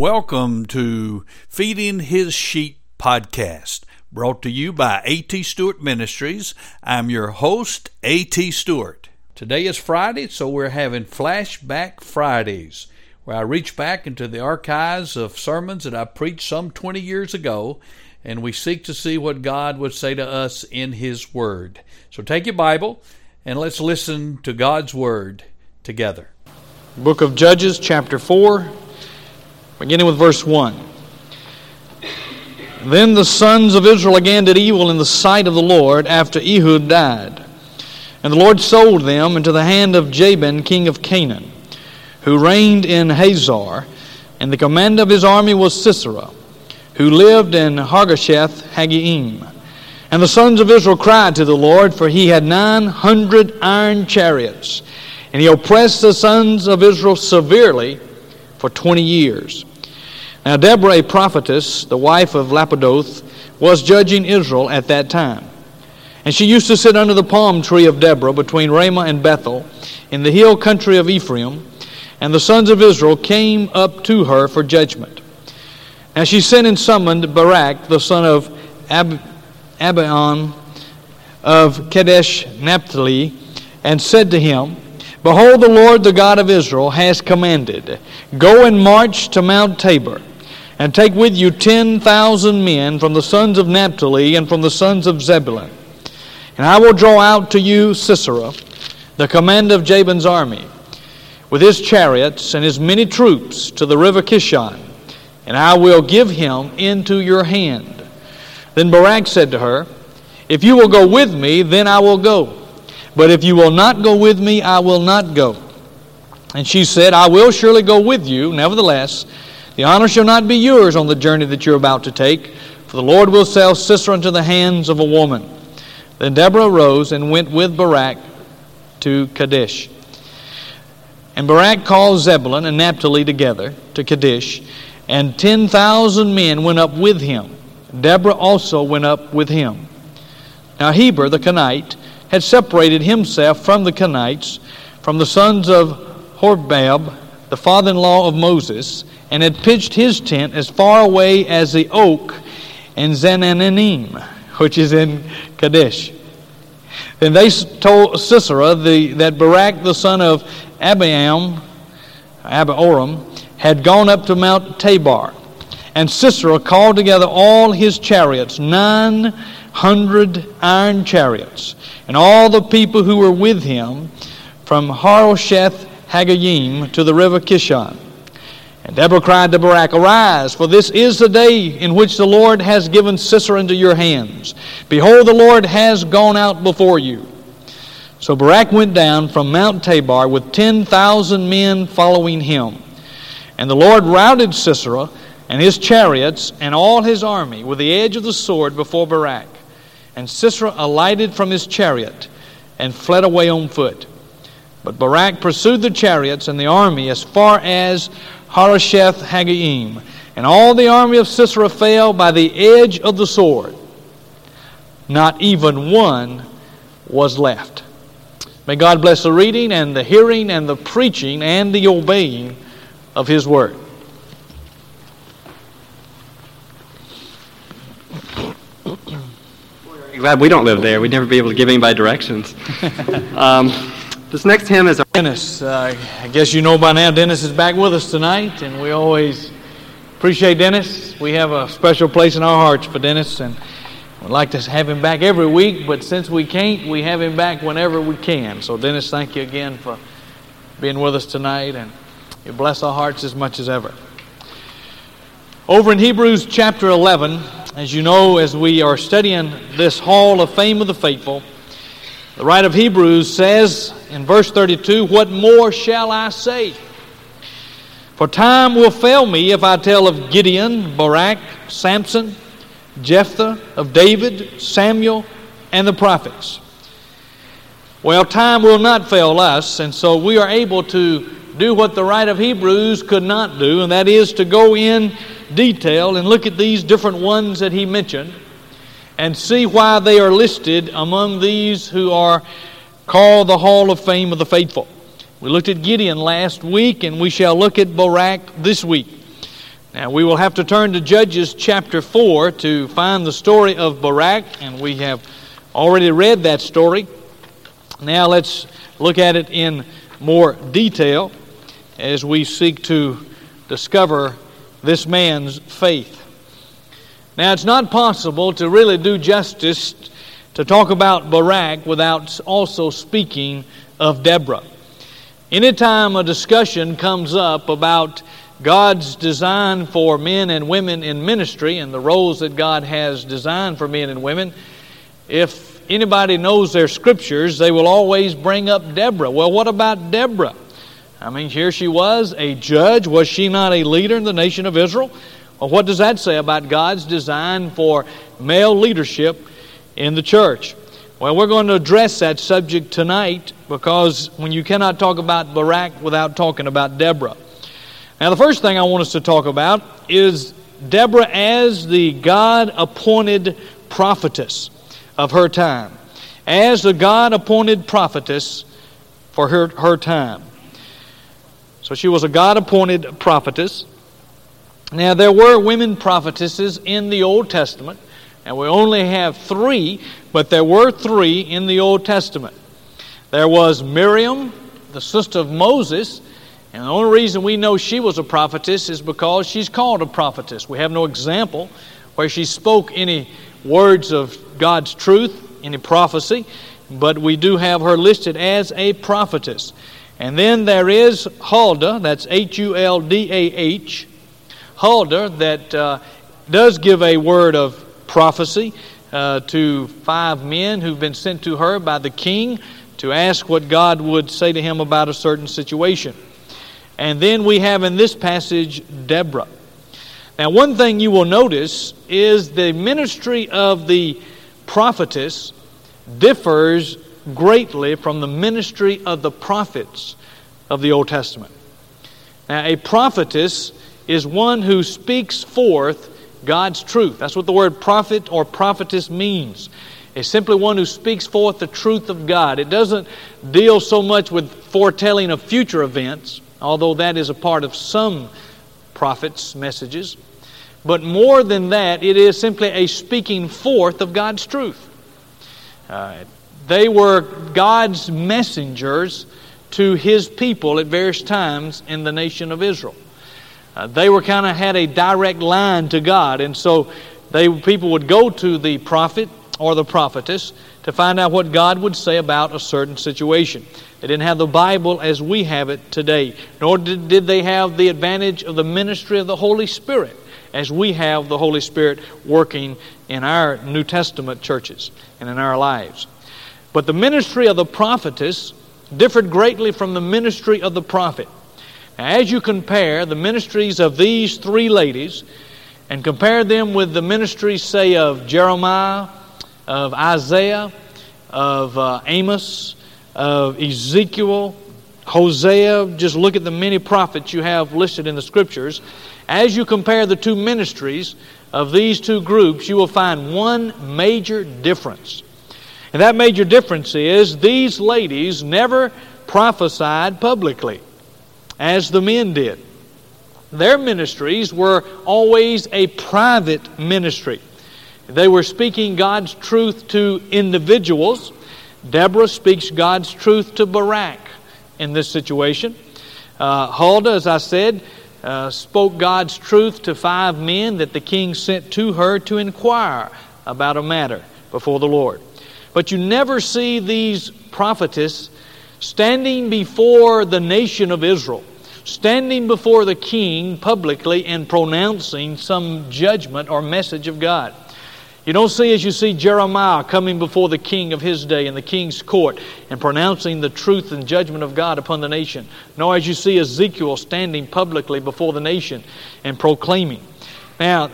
Welcome to Feeding His Sheep podcast, brought to you by A.T. Stewart Ministries. I'm your host, A.T. Stewart. Today is Friday, so we're having Flashback Fridays, where I reach back into the archives of sermons that I preached some 20 years ago, and we seek to see what God would say to us in His Word. So take your Bible, and let's listen to God's Word together. Book of Judges, chapter 4. Beginning with verse 1. Then the sons of Israel again did evil in the sight of the Lord after Ehud died. And the Lord sold them into the hand of Jabin, king of Canaan, who reigned in Hazor, and the commander of his army was Sisera, who lived in Harosheth Hagoyim. And the sons of Israel cried to the Lord, for he had 900 iron chariots, and he oppressed the sons of Israel severely for 20 years. Now Deborah, a prophetess, the wife of Lapidoth, was judging Israel at that time. And she used to sit under the palm tree of Deborah between Ramah and Bethel in the hill country of Ephraim. And the sons of Israel came up to her for judgment. Now she sent and summoned Barak, the son of Abiam of Kadesh Naphtali, and said to him, Behold, the Lord, the God of Israel, has commanded, Go and march to Mount Tabor, and take with you 10,000 men from the sons of Naphtali and from the sons of Zebulun. And I will draw out to you Sisera, the commander of Jabin's army, with his chariots and his many troops to the river Kishon, and I will give him into your hand. Then Barak said to her, If you will go with me, then I will go. But if you will not go with me, I will not go. And she said, I will surely go with you. Nevertheless, the honor shall not be yours on the journey that you're about to take, for the Lord will sell Sisera into the hands of a woman. Then Deborah arose and went with Barak to Kadesh. And Barak called Zebulun and Naphtali together to Kadesh, and 10,000 men went up with him. Deborah also went up with him. Now Heber the Kenite had separated himself from the Kenites, from the sons of Horbab, the father-in-law of Moses, and had pitched his tent as far away as the oak in Zananim, which is in Kadesh. Then they told Sisera that Barak, the son of Abiram, had gone up to Mount Tabor. And Sisera called together all his chariots, 900 iron chariots, and all the people who were with him from Harosheth Hagoyim to the river Kishon. And Deborah cried to Barak, Arise, for this is the day in which the Lord has given Sisera into your hands. Behold, the Lord has gone out before you. So Barak went down from Mount Tabor with 10,000 men following him. And the Lord routed Sisera and his chariots and all his army with the edge of the sword before Barak. And Sisera alighted from his chariot and fled away on foot. But Barak pursued the chariots and the army as far as Harosheth Hagoyim. And all the army of Sisera fell by the edge of the sword. Not even one was left. May God bless the reading and the hearing and the preaching and the obeying of His Word. Glad we don't live there. We'd never be able to give anybody directions. This next hymn is... Dennis, I guess you know by now Dennis is back with us tonight, and we always appreciate Dennis. We have a special place in our hearts for Dennis, and we'd like to have him back every week, but since we can't, we have him back whenever we can. So Dennis, thank you again for being with us tonight, and you bless our hearts as much as ever. Over in Hebrews chapter 11, as you know, as we are studying this Hall of Fame of the Faithful, the writer of Hebrews says in verse 32, What more shall I say? For time will fail me if I tell of Gideon, Barak, Samson, Jephthah, of David, Samuel, and the prophets. Well, time will not fail us, and so we are able to do what the writer of Hebrews could not do, and that is to go in detail and look at these different ones that he mentioned and see why they are listed among these who are called the Hall of Fame of the Faithful. We looked at Gideon last week, and we shall look at Barak this week. Now, we will have to turn to Judges chapter 4 to find the story of Barak, and we have already read that story. Now, let's look at it in more detail as we seek to discover this man's faith. Now, it's not possible to really do justice to talk about Barak without also speaking of Deborah. Anytime a discussion comes up about God's design for men and women in ministry and the roles that God has designed for men and women, if anybody knows their scriptures, they will always bring up Deborah. Well, what about Deborah? I mean, here she was, a judge. Was she not a leader in the nation of Israel? Well, what does that say about God's design for male leadership in the church? Well, we're going to address that subject tonight, because when you cannot talk about Barak without talking about Deborah. Now, the first thing I want us to talk about is Deborah as the God-appointed prophetess of her time. As the God-appointed prophetess for her time. So she was a God-appointed prophetess. Now, there were women prophetesses in the Old Testament, and we only have 3, but there were 3 in the Old Testament. There was Miriam, the sister of Moses, and the only reason we know she was a prophetess is because she's called a prophetess. We have no example where she spoke any words of God's truth, any prophecy, but we do have her listed as a prophetess. And then there is Huldah, that's Huldah, Huldah, that does give a word of prophecy to 5 men who've been sent to her by the king to ask what God would say to him about a certain situation. And then we have in this passage Deborah. Now, one thing you will notice is the ministry of the prophetess differs greatly from the ministry of the prophets of the Old Testament. Now, a prophetess is one who speaks forth God's truth. That's what the word prophet or prophetess means. It's simply one who speaks forth the truth of God. It doesn't deal so much with foretelling of future events, although that is a part of some prophets' messages. But more than that, it is simply a speaking forth of God's truth. They were God's messengers to His people at various times in the nation of Israel. They were kind of had a direct line to God, and so people would go to the prophet or the prophetess to find out what God would say about a certain situation. They didn't have the Bible as we have it today, nor did they have the advantage of the ministry of the Holy Spirit as we have the Holy Spirit working in our New Testament churches and in our lives. But the ministry of the prophetess differed greatly from the ministry of the prophet. Now, as you compare the ministries of these 3 ladies and compare them with the ministries, say, of Jeremiah, of Isaiah, of Amos, of Ezekiel, Hosea, just look at the many prophets you have listed in the Scriptures. As you compare the 2 ministries of these 2 groups, you will find one major difference. And that major difference is these ladies never prophesied publicly as the men did. Their ministries were always a private ministry. They were speaking God's truth to individuals. Deborah speaks God's truth to Barak in this situation. Huldah, as I said, spoke God's truth to 5 men that the king sent to her to inquire about a matter before the Lord. But you never see these prophetess standing before the nation of Israel, standing before the king publicly and pronouncing some judgment or message of God. You don't see as you see Jeremiah coming before the king of his day in the king's court and pronouncing the truth and judgment of God upon the nation, nor as you see Ezekiel standing publicly before the nation and proclaiming. Now,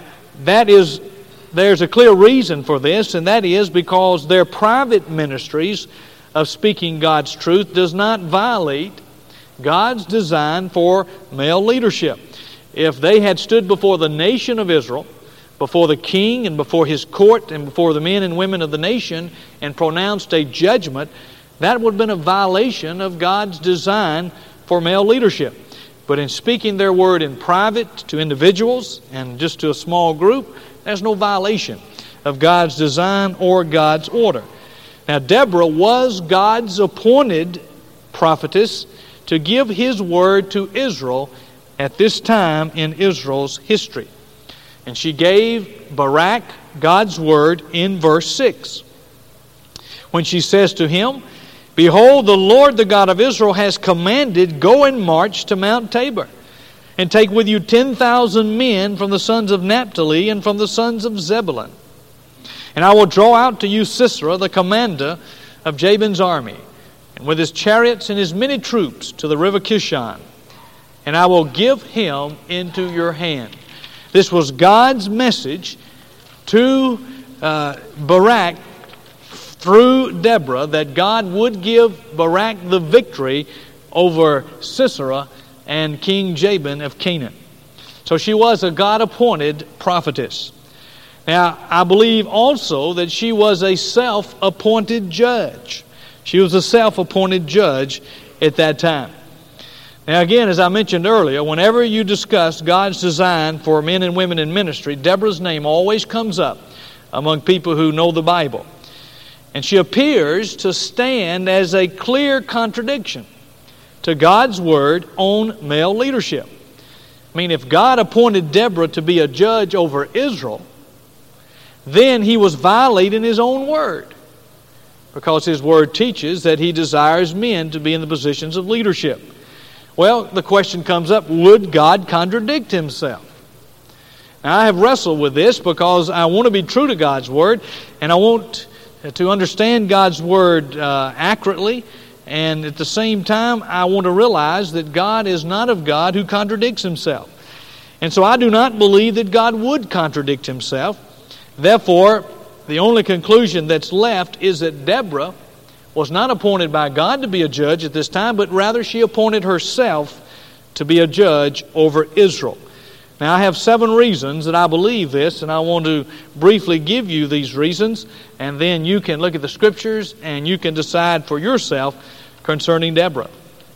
there's a clear reason for this, and that is because their private ministries of speaking God's truth does not violate God's design for male leadership. If they had stood before the nation of Israel, before the king and before his court and before the men and women of the nation and pronounced a judgment, that would have been a violation of God's design for male leadership. But in speaking their word in private to individuals and just to a small group, there's no violation of God's design or God's order. Now, Deborah was God's appointed prophetess to give His word to Israel at this time in Israel's history. And she gave Barak God's word in verse 6. When she says to him, "Behold, the Lord, the God of Israel, has commanded, go and march to Mount Tabor, and take with you 10,000 men from the sons of Naphtali and from the sons of Zebulun. And I will draw out to you Sisera, the commander of Jabin's army, and with his chariots and his many troops to the river Kishon, and I will give him into your hand." This was God's message to Barak through Deborah, that God would give Barak the victory over Sisera and King Jabin of Canaan. So she was a God-appointed prophetess. Now, I believe also that she was a self-appointed judge. She was a self-appointed judge at that time. Now again, as I mentioned earlier, whenever you discuss God's design for men and women in ministry, Deborah's name always comes up among people who know the Bible. And she appears to stand as a clear contradiction to God's word on male leadership. I mean, if God appointed Deborah to be a judge over Israel, then He was violating His own word, because His word teaches that He desires men to be in the positions of leadership. Well, the question comes up, would God contradict Himself? Now, I have wrestled with this because I want to be true to God's word, and I want to understand God's word accurately, and at the same time I want to realize that God is not of God who contradicts Himself. And so I do not believe that God would contradict Himself. Therefore, the only conclusion that's left is that Deborah was not appointed by God to be a judge at this time, but rather she appointed herself to be a judge over Israel. Now, I have 7 reasons that I believe this, and I want to briefly give you these reasons, and then you can look at the Scriptures and you can decide for yourself concerning Deborah.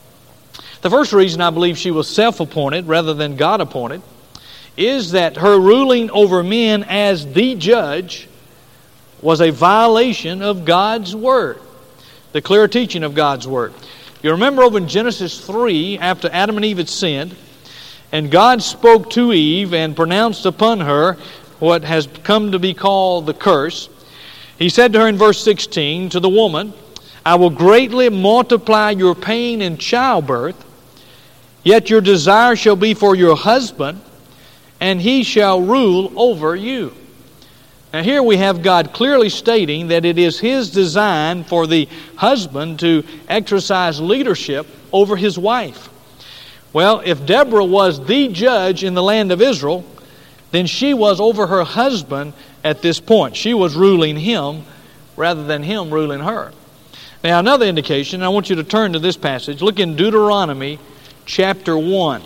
The first reason I believe she was self-appointed rather than God-appointed is that her ruling over men as the judge was a violation of God's Word, the clear teaching of God's Word. You remember over in Genesis 3, after Adam and Eve had sinned, and God spoke to Eve and pronounced upon her what has come to be called the curse. He said to her in verse 16, to the woman, "I will greatly multiply your pain in childbirth, yet your desire shall be for your husband, and he shall rule over you." Now here we have God clearly stating that it is His design for the husband to exercise leadership over his wife. Well, if Deborah was the judge in the land of Israel, then she was over her husband at this point. She was ruling him rather than him ruling her. Now another indication, I want you to turn to this passage. Look in Deuteronomy chapter 1.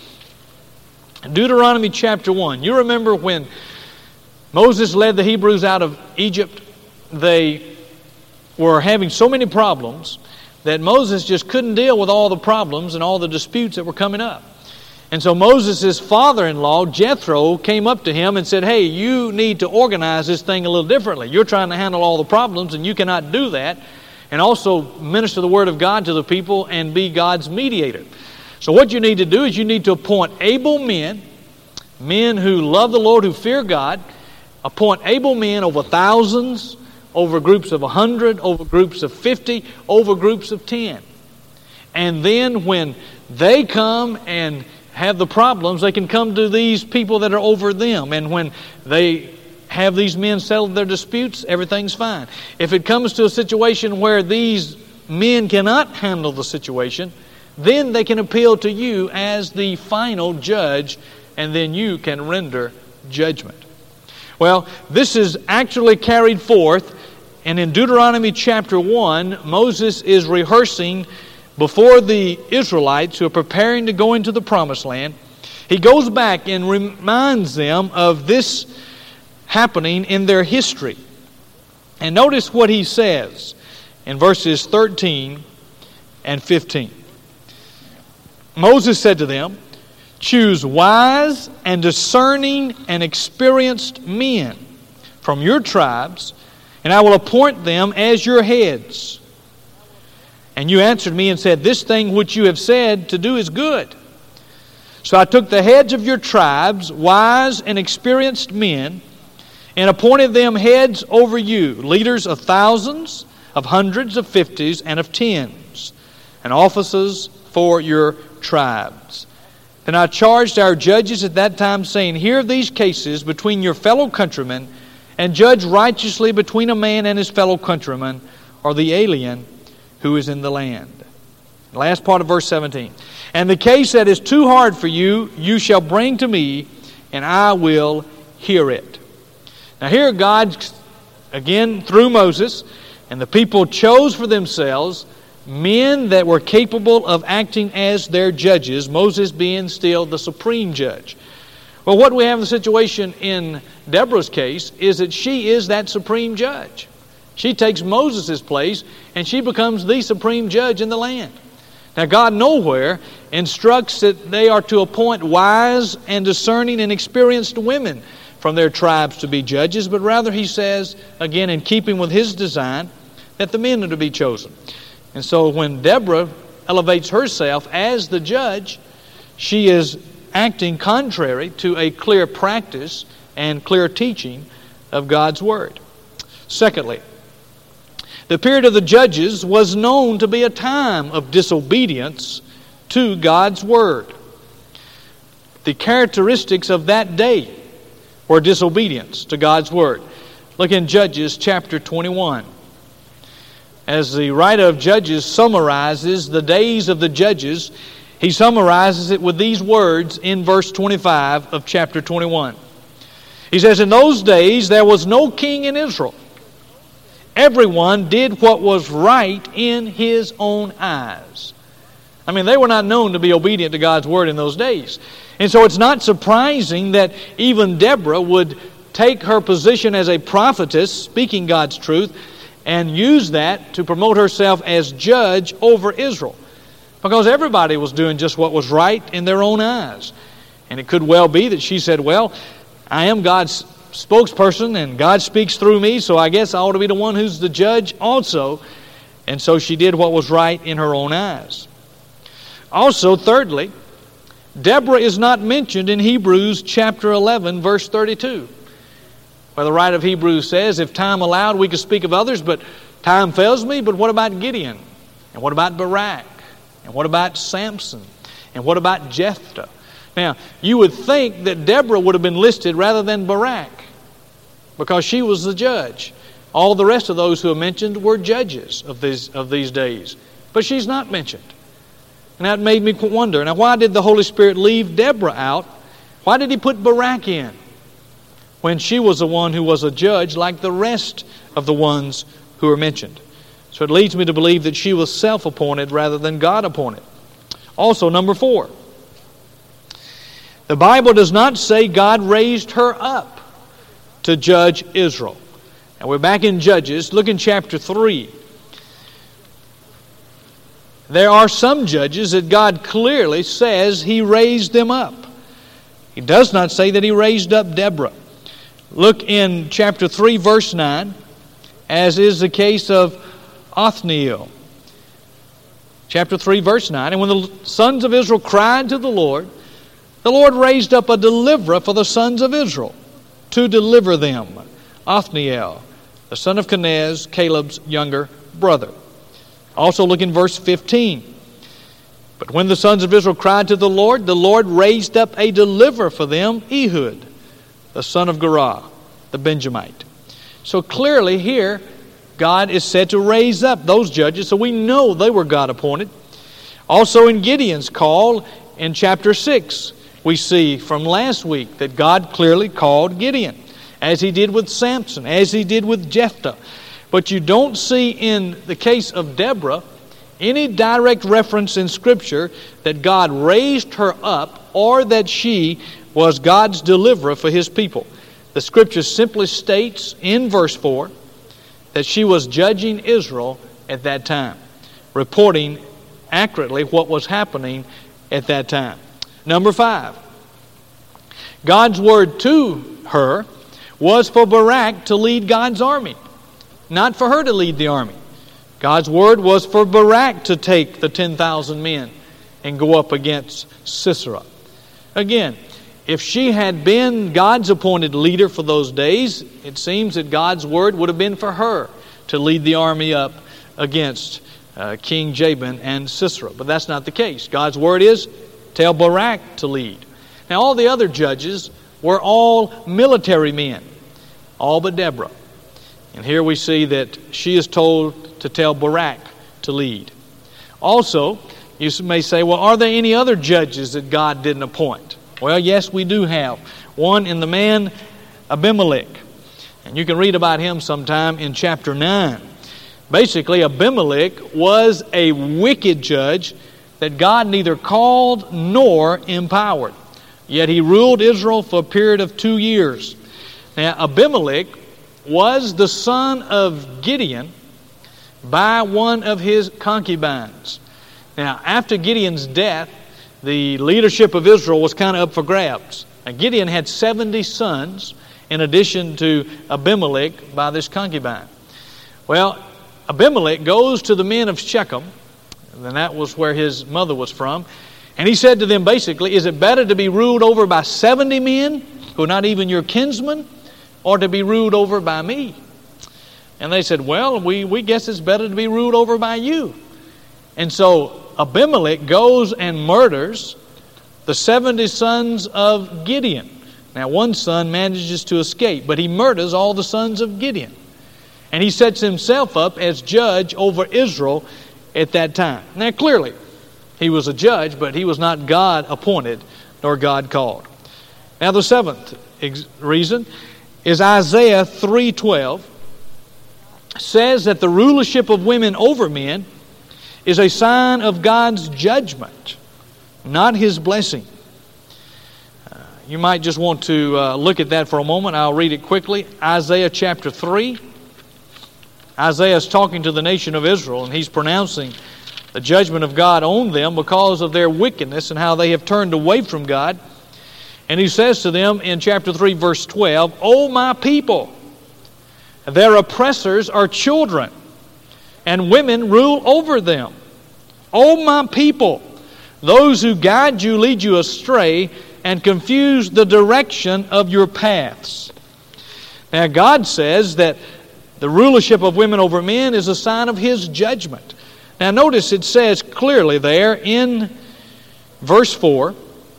Deuteronomy chapter 1. You remember when Moses led the Hebrews out of Egypt, they were having so many problems that Moses just couldn't deal with all the problems and all the disputes that were coming up. And so Moses' father-in-law, Jethro, came up to him and said, "Hey, you need to organize this thing a little differently. You're trying to handle all the problems and you cannot do that. And also minister the Word of God to the people and be God's mediator. So what you need to do is you need to appoint able men, men who love the Lord, who fear God. Appoint able men over thousands, over groups of 100, over groups of 50, over groups of 10. And then when they come and have the problems, they can come to these people that are over them. And when they have these men settle their disputes, everything's fine. If it comes to a situation where these men cannot handle the situation, then they can appeal to you as the final judge, and then you can render judgment." Well, this is actually carried forth, and in Deuteronomy chapter 1, Moses is rehearsing before the Israelites who are preparing to go into the Promised Land. He goes back and reminds them of this happening in their history. And notice what he says in verses 13 and 15. Moses said to them, choose wise and discerning and experienced men from your tribes, and I will appoint them as your heads. And you answered me and said, this thing which you have said to do is good. So I took the heads of your tribes, wise and experienced men, and appointed them heads over you, leaders of thousands, of hundreds, of fifties, and of tens, and officers for your tribes. Then I charged our judges at that time, saying, hear these cases between your fellow countrymen, and judge righteously between a man and his fellow countryman, or the alien who is in the land. Last part of verse 17. And the case that is too hard for you, you shall bring to me, and I will hear it. Now here God, again through Moses, and the people chose for themselves men that were capable of acting as their judges, Moses being still the supreme judge. Well, what we have in the situation in Deborah's case is that she is that supreme judge. She takes Moses' place, and she becomes the supreme judge in the land. Now, God nowhere instructs that they are to appoint wise and discerning and experienced women from their tribes to be judges, but rather He says, again in keeping with His design, that the men are to be chosen. And so when Deborah elevates herself as the judge, she is acting contrary to a clear practice and clear teaching of God's Word. Secondly, the period of the judges was known to be a time of disobedience to God's Word. The characteristics of that day were disobedience to God's Word. Look in Judges chapter 21. As the writer of Judges summarizes the days of the judges, he summarizes it with these words in verse 25 of chapter 21. He says, in those days there was no king in Israel. Everyone did what was right in his own eyes. I mean, they were not known to be obedient to God's Word in those days. And so it's not surprising that even Deborah would take her position as a prophetess, speaking God's truth, and use that to promote herself as judge over Israel. Because everybody was doing just what was right in their own eyes. And it could well be that she said, well, I am God's spokesperson and God speaks through me, so I guess I ought to be the one who's the judge also. And so she did what was right in her own eyes. Also, thirdly, Deborah is not mentioned in Hebrews chapter 11, verse 32. Where the writer of Hebrews says, if time allowed, we could speak of others, but time fails me. But what about Gideon? And what about Barak? And what about Samson? And what about Jephthah? Now, you would think that Deborah would have been listed rather than Barak, because she was the judge. All the rest of those who are mentioned were judges of these days. But she's not mentioned. And that made me wonder, now why did the Holy Spirit leave Deborah out? Why did He put Barak in when she was the one who was a judge like the rest of the ones who are mentioned? So it leads me to believe that she was self-appointed rather than God-appointed. Also, number 4. The Bible does not say God raised her up to judge Israel. And we're back in Judges. Look in chapter 3. There are some judges that God clearly says He raised them up. He does not say that He raised up Deborah. Look in chapter 3, verse 9, as is the case of Othniel. Chapter 3, verse 9, and when the sons of Israel cried to the Lord raised up a deliverer for the sons of Israel to deliver them. Othniel, the son of Kenaz, Caleb's younger brother. Also look in verse 15. But when the sons of Israel cried to the Lord raised up a deliverer for them, Ehud, the son of Gera, the Benjamite. So clearly here, God is said to raise up those judges, so we know they were God appointed. Also in Gideon's call in chapter 6, we see from last week that God clearly called Gideon, as He did with Samson, as He did with Jephthah. But you don't see in the case of Deborah any direct reference in Scripture that God raised her up or that she was God's deliverer for His people. The Scripture simply states in verse 4 that she was judging Israel at that time, reporting accurately what was happening at that time. Number 5, God's word to her was for Barak to lead God's army, not for her to lead the army. God's word was for Barak to take the 10,000 men and go up against Sisera. Again, if she had been God's appointed leader for those days, it seems that God's word would have been for her to lead the army up against King Jabin and Sisera. But that's not the case. God's word is, tell Barak to lead. Now all the other judges were all military men, all but Deborah. And here we see that she is told to tell Barak to lead. Also, you may say, well, are there any other judges that God didn't appoint? Well, yes, we do have. One in the man Abimelech. And you can read about him sometime in chapter 9. Basically, Abimelech was a wicked judge that God neither called nor empowered. Yet he ruled Israel for a period of 2 years. Now, Abimelech was the son of Gideon by one of his concubines. Now, after Gideon's death, the leadership of Israel was kind of up for grabs. Now, Gideon had 70 sons in addition to Abimelech by this concubine. Well, Abimelech goes to the men of Shechem, and that was where his mother was from, and he said to them basically, is it better to be ruled over by 70 men who are not even your kinsmen, or to be ruled over by me? And they said, well, we guess it's better to be ruled over by you. And so Abimelech goes and murders the 70 sons of Gideon. Now one son manages to escape, but he murders all the sons of Gideon. And he sets himself up as judge over Israel at that time. Now clearly, he was a judge, but he was not God appointed nor God called. Now the 7th reason is Isaiah 3:12 says that the rulership of women over men is a sign of God's judgment, not His blessing. You might just want to look at that for a moment. I'll read it quickly. Isaiah chapter 3. Isaiah is talking to the nation of Israel, and he's pronouncing the judgment of God on them because of their wickedness and how they have turned away from God. And he says to them in chapter 3, verse 12, O my people, their oppressors are children, and women rule over them. O my people, those who guide you lead you astray and confuse the direction of your paths. Now God says that the rulership of women over men is a sign of His judgment. Now notice it says clearly there in verse 4,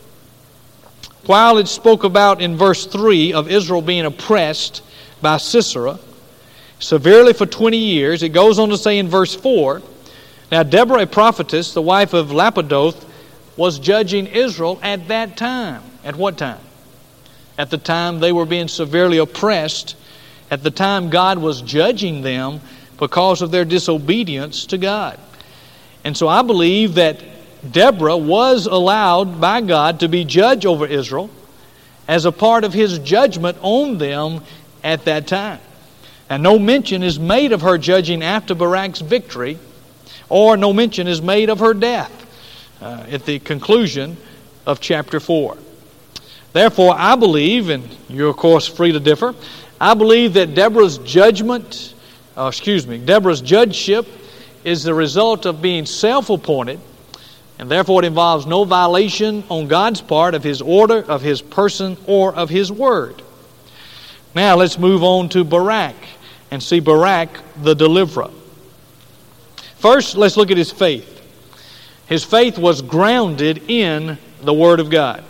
while it spoke about in verse 3 of Israel being oppressed by Sisera severely for 20 years, it goes on to say in verse 4, now Deborah, a prophetess, the wife of Lapidoth, was judging Israel at that time. At what time? At the time they were being severely oppressed. At the time God was judging them because of their disobedience to God. And so I believe that Deborah was allowed by God to be judge over Israel as a part of His judgment on them at that time. And no mention is made of her judging after Barak's victory, or no mention is made of her death at the conclusion of chapter 4. Therefore, I believe, and you're of course free to differ, I believe that Deborah's judgeship is the result of being self-appointed, and therefore it involves no violation on God's part of His order, of His person, or of His word. Now let's move on to Barak and see Barak the deliverer. First, let's look at his faith. His faith was grounded in the Word of God.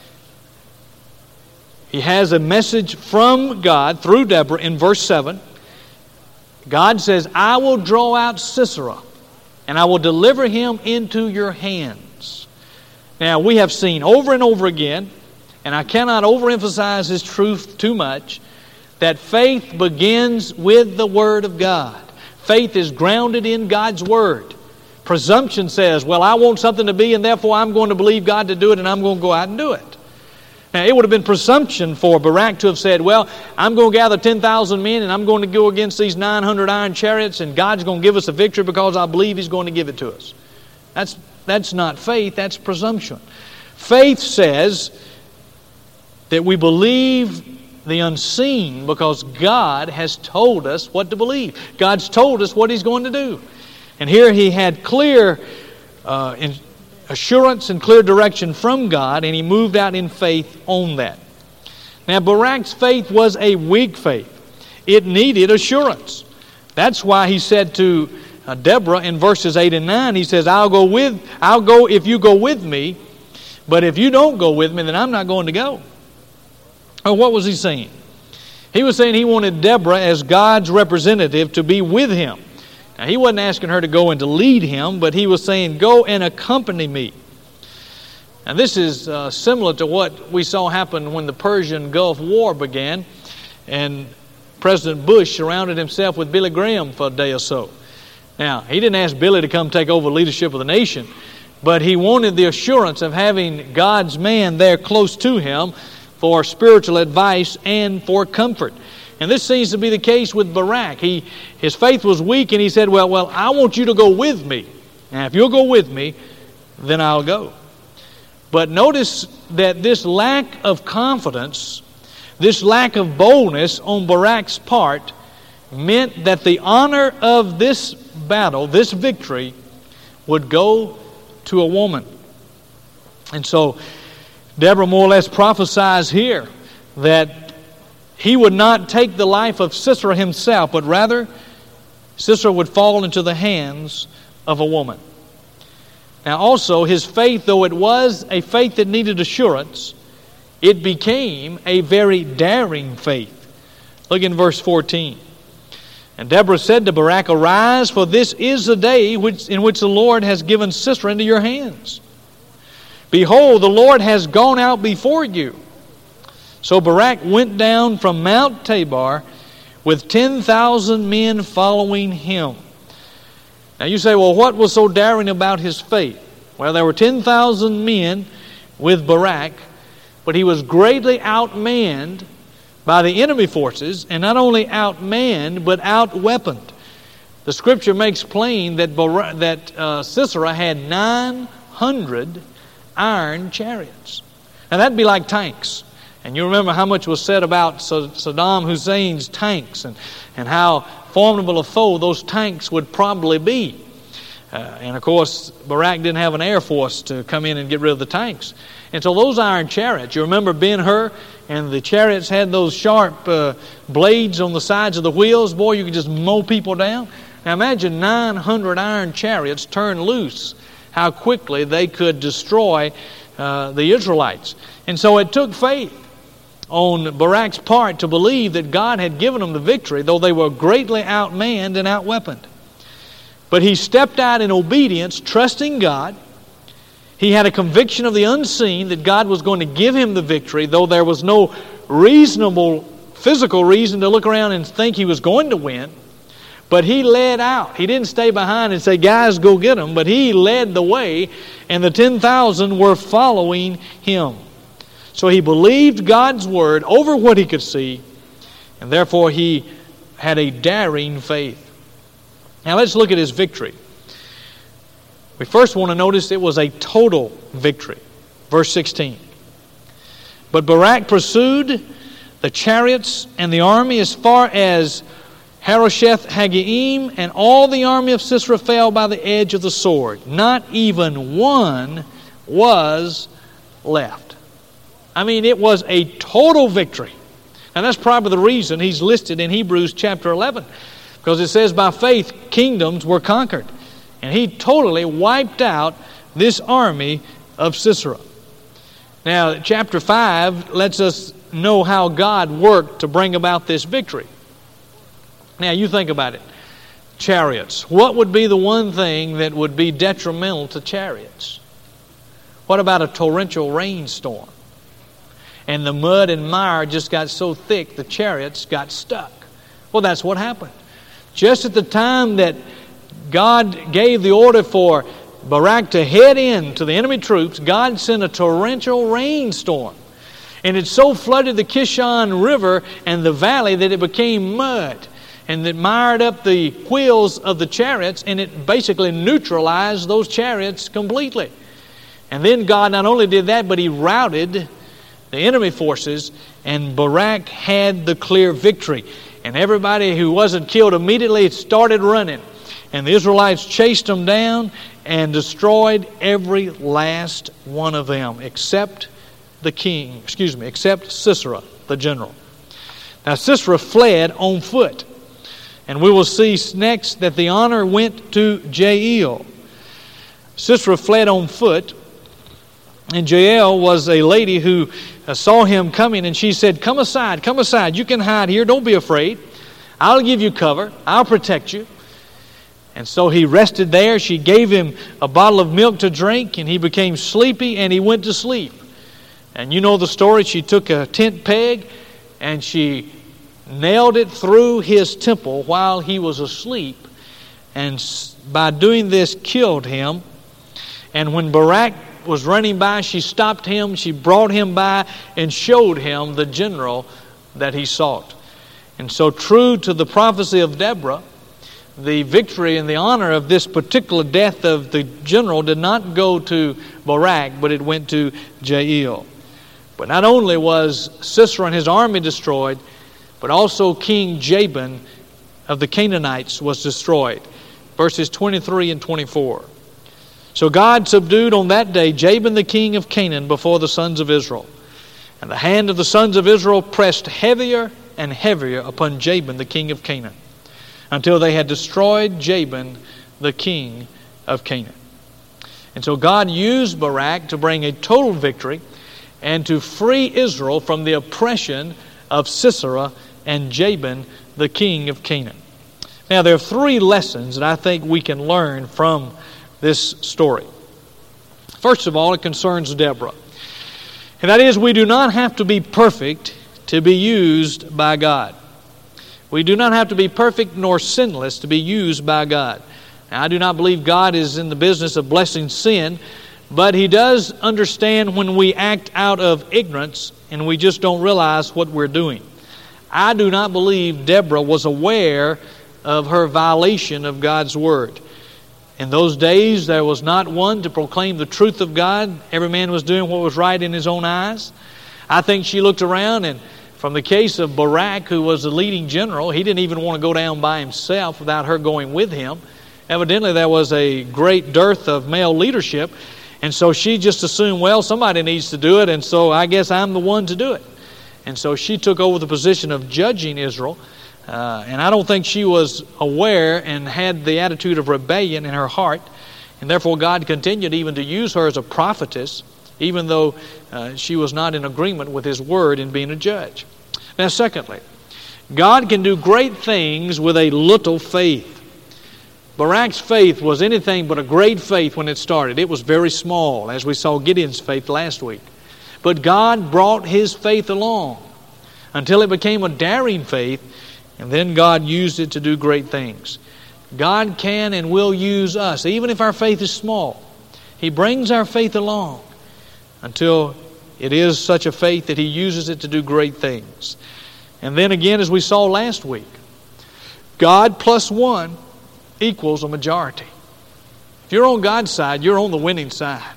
He has a message from God through Deborah in verse 7. God says, I will draw out Sisera, and I will deliver him into your hands. Now, we have seen over and over again, and I cannot overemphasize this truth too much, that faith begins with the Word of God. Faith is grounded in God's Word. Presumption says, well, I want something to be, and therefore I'm going to believe God to do it, and I'm going to go out and do it. Now, it would have been presumption for Barak to have said, well, I'm going to gather 10,000 men, and I'm going to go against these 900 iron chariots, and God's going to give us a victory because I believe He's going to give it to us. That's not faith, that's presumption. Faith says that we believe the unseen because God has told us what to believe. God's told us what He's going to do. And here he had clear assurance and clear direction from God, and he moved out in faith on that. Now, Barak's faith was a weak faith. It needed assurance. That's why he said to Deborah in verses 8 and 9, he says, I'll go if you go with me, but if you don't go with me, then I'm not going to go. Well, what was he saying? He was saying he wanted Deborah as God's representative to be with him. Now, he wasn't asking her to go and to lead him, but he was saying, go and accompany me. Now, this is similar to what we saw happen when the Persian Gulf War began, and President Bush surrounded himself with Billy Graham for a day or so. Now, he didn't ask Billy to come take over leadership of the nation, but he wanted the assurance of having God's man there close to him for spiritual advice and for comfort. And this seems to be the case with Barak. His faith was weak, and he said, well, I want you to go with me. Now, if you'll go with me, then I'll go. But notice that this lack of confidence, this lack of boldness on Barak's part, meant that the honor of this battle, this victory, would go to a woman. And so Deborah more or less prophesies here that he would not take the life of Sisera himself, but rather Sisera would fall into the hands of a woman. Now also, his faith, though it was a faith that needed assurance, it became a very daring faith. Look in verse 14. And Deborah said to Barak, Arise, for this is the day in which the Lord has given Sisera into your hands. Behold, the Lord has gone out before you. So Barak went down from Mount Tabor with 10,000 men following him. Now you say, well, what was so daring about his faith? Well, there were 10,000 men with Barak, but he was greatly outmanned by the enemy forces, and not only outmanned, but outweaponed. The Scripture makes plain that Sisera had 900 iron chariots. Now that'd be like tanks. And you remember how much was said about Saddam Hussein's tanks and how formidable a foe those tanks would probably be. And of course, Barak didn't have an air force to come in and get rid of the tanks. And so those iron chariots, you remember Ben-Hur, and the chariots had those sharp blades on the sides of the wheels. Boy, you could just mow people down. Now imagine 900 iron chariots turned loose, how quickly they could destroy the Israelites. And so it took faith on Barak's part to believe that God had given them the victory, though they were greatly outmanned and outweaponed. But he stepped out in obedience, trusting God. He had a conviction of the unseen that God was going to give him the victory, though there was no reasonable physical reason to look around and think he was going to win. But he led out. He didn't stay behind and say, guys, go get them. But he led the way, and the 10,000 were following him. So he believed God's word over what he could see, and therefore he had a daring faith. Now let's look at his victory. We first want to notice it was a total victory. Verse 16. But Barak pursued the chariots and the army as far as Harosheth Hagoyim, and all the army of Sisera fell by the edge of the sword. Not even one was left. I mean, it was a total victory. And that's probably the reason he's listed in Hebrews chapter 11. Because it says, by faith, kingdoms were conquered. And he totally wiped out this army of Sisera. Now, chapter 5 lets us know how God worked to bring about this victory. Now, you think about it. Chariots. What would be the one thing that would be detrimental to chariots? What about a torrential rainstorm? And the mud and mire just got so thick the chariots got stuck. Well, that's what happened. Just at the time that God gave the order for Barak to head in to the enemy troops, God sent a torrential rainstorm. And it so flooded the Kishon River and the valley that it became mud. and it mired up the wheels of the chariots, and it basically neutralized those chariots completely. And then God not only did that, but He routed the enemy forces, and Barak had the clear victory. And everybody who wasn't killed immediately started running. And the Israelites chased them down and destroyed every last one of them, except Sisera, the general. Now Sisera fled on foot. And we will see next that the honor went to Jael. Sisera fled on foot. And Jael was a lady who saw him coming, and she said, come aside, you can hide here, don't be afraid. I'll give you cover, I'll protect you. And so he rested there. She gave him a bottle of milk to drink, and he became sleepy, and he went to sleep. And you know the story. She took a tent peg, and she nailed it through his temple while he was asleep, and by doing this killed him. And when Barak was running by, she stopped him, she brought him by and showed him the general that he sought. And so, true to the prophecy of Deborah, the victory and the honor of this particular death of the general did not go to Barak, but it went to Jael. But not only was Sisera and his army destroyed, but also King Jabin of the Canaanites was destroyed. Verses 23 and 24. So God subdued on that day Jabin the king of Canaan before the sons of Israel. And the hand of the sons of Israel pressed heavier and heavier upon Jabin the king of Canaan, until they had destroyed Jabin the king of Canaan. And so God used Barak to bring a total victory and to free Israel from the oppression of Sisera and Jabin the king of Canaan. Now there are three lessons that I think we can learn from this story. First of all, it concerns Deborah. And that is, we do not have to be perfect to be used by God. We do not have to be perfect nor sinless to be used by God. Now, I do not believe God is in the business of blessing sin, but He does understand when we act out of ignorance and we just don't realize what we're doing. I do not believe Deborah was aware of her violation of God's Word. In those days, there was not one to proclaim the truth of God. Every man was doing what was right in his own eyes. I think she looked around, and from the case of Barak, who was the leading general, he didn't even want to go down by himself without her going with him. Evidently, there was a great dearth of male leadership, and so she just assumed, well, somebody needs to do it, and so I guess I'm the one to do it. And so she took over the position of judging Israel. And I don't think she was aware and had the attitude of rebellion in her heart. And therefore God continued even to use her as a prophetess, even though she was not in agreement with His Word in being a judge. Now secondly, God can do great things with a little faith. Barak's faith was anything but a great faith when it started. It was very small, as we saw Gideon's faith last week. But God brought his faith along until it became a daring faith. And then God used it to do great things. God can and will use us, even if our faith is small. He brings our faith along until it is such a faith that He uses it to do great things. And then again, as we saw last week, God plus one equals a majority. If you're on God's side, you're on the winning side.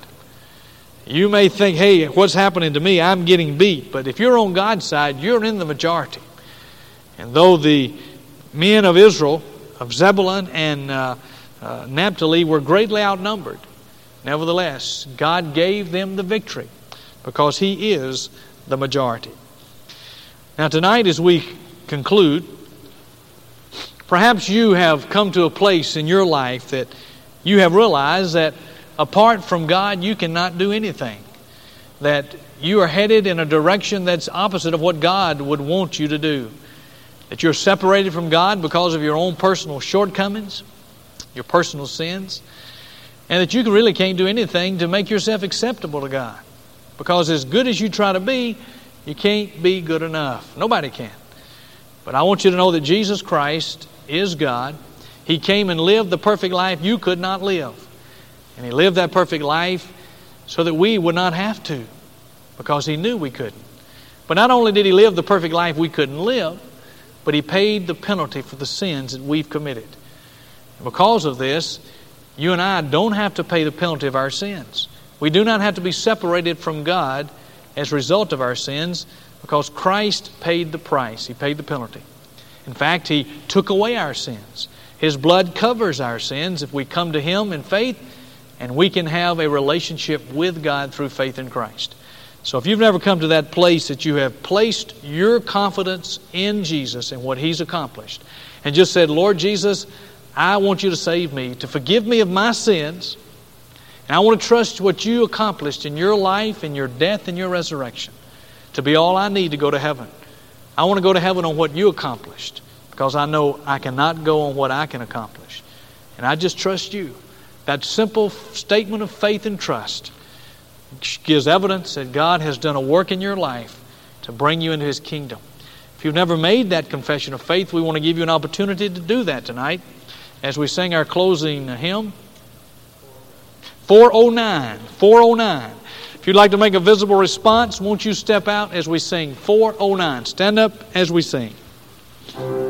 You may think, hey, what's happening to me? I'm getting beat. But if you're on God's side, you're in the majority. And though the men of Israel, of Zebulun and Naphtali were greatly outnumbered, nevertheless, God gave them the victory because He is the majority. Now tonight, as we conclude, perhaps you have come to a place in your life that you have realized that apart from God, you cannot do anything. That you are headed in a direction that's opposite of what God would want you to do. That you're separated from God because of your own personal shortcomings, your personal sins, and that you really can't do anything to make yourself acceptable to God. Because as good as you try to be, you can't be good enough. Nobody can. But I want you to know that Jesus Christ is God. He came and lived the perfect life you could not live. And He lived that perfect life so that we would not have to, because He knew we couldn't. But not only did He live the perfect life we couldn't live, but He paid the penalty for the sins that we've committed. And because of this, you and I don't have to pay the penalty of our sins. We do not have to be separated from God as a result of our sins, because Christ paid the price. He paid the penalty. In fact, He took away our sins. His blood covers our sins if we come to Him in faith, and we can have a relationship with God through faith in Christ. So if you've never come to that place that you have placed your confidence in Jesus and what He's accomplished, and just said, Lord Jesus, I want You to save me, to forgive me of my sins, and I want to trust what You accomplished in Your life, in Your death, and Your resurrection, to be all I need to go to heaven. I want to go to heaven on what You accomplished, because I know I cannot go on what I can accomplish. And I just trust You. That simple statement of faith and trust gives evidence that God has done a work in your life to bring you into His kingdom. If you've never made that confession of faith, we want to give you an opportunity to do that tonight as we sing our closing hymn. 409. 409. If you'd like to make a visible response, won't you step out as we sing 409. Stand up as we sing.